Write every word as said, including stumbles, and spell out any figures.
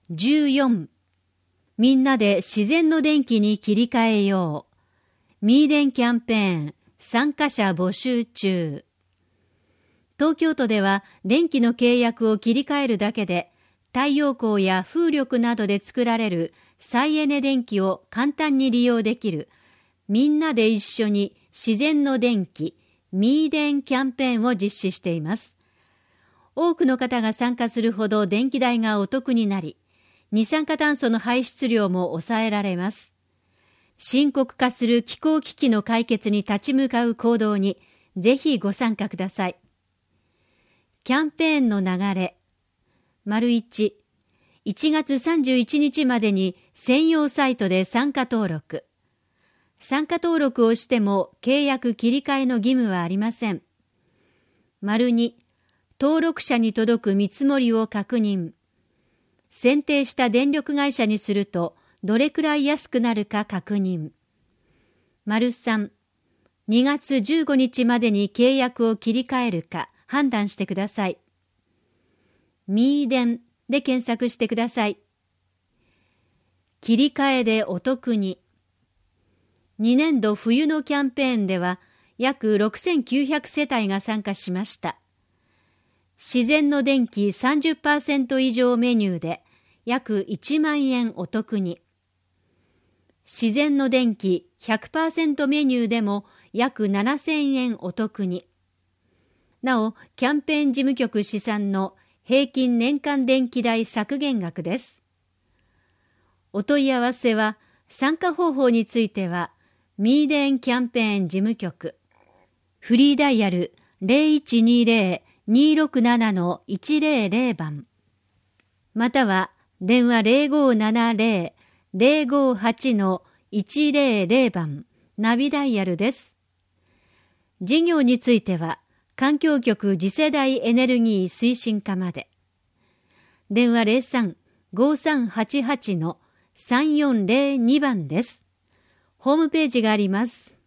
じゅうよん、みんなで自然の電気に切り替えよう。ミーデンキャンペーン、参加者募集中。東京都では電気の契約を切り替えるだけで、太陽光や風力などで作られる再エネ電気を簡単に利用できる、みんなで一緒に自然の電気、ミーデンキャンペーンを実施しています。多くの方が参加するほど電気代がお得になり、二酸化炭素の排出量も抑えられます。深刻化する気候危機の解決に立ち向かう行動に、ぜひご参加ください。キャンペーンの流れ。丸いち、いちがつさんじゅういちにちまでに専用サイトで参加登録。参加登録をしても契約切り替えの義務はありません。丸に、登録者に届く見積もりを確認。選定した電力会社にするとどれくらい安くなるか確認。丸さん、にがつじゅうごにちまでに契約を切り替えるか判断してください。ミーデンで検索してください。切り替えでお得に。にねんど冬のキャンペーンでは約ろくせんきゅうひゃくせたいが参加しました。自然の電気 さんじゅっパーセント 以上メニューで約いちまんえんお得に。自然の電気 ひゃくパーセント メニューでも約ななせんえんお得に。なお、キャンペーン事務局試算の平均年間電気代削減額です。お問い合わせは、参加方法については、ミーデンキャンペーン事務局、フリーダイヤル ゼロいちにゼロ にーろくなな のいちゼロゼロ 番、または電話 ゼロごななゼロ ゼロごはち のいちゼロゼロ 番、ナビダイヤルです。事業については、環境局次世代エネルギー推進課まで。電話 ゼロさん ごさんはちはち のさんよんゼロに 番です。ホームページがあります。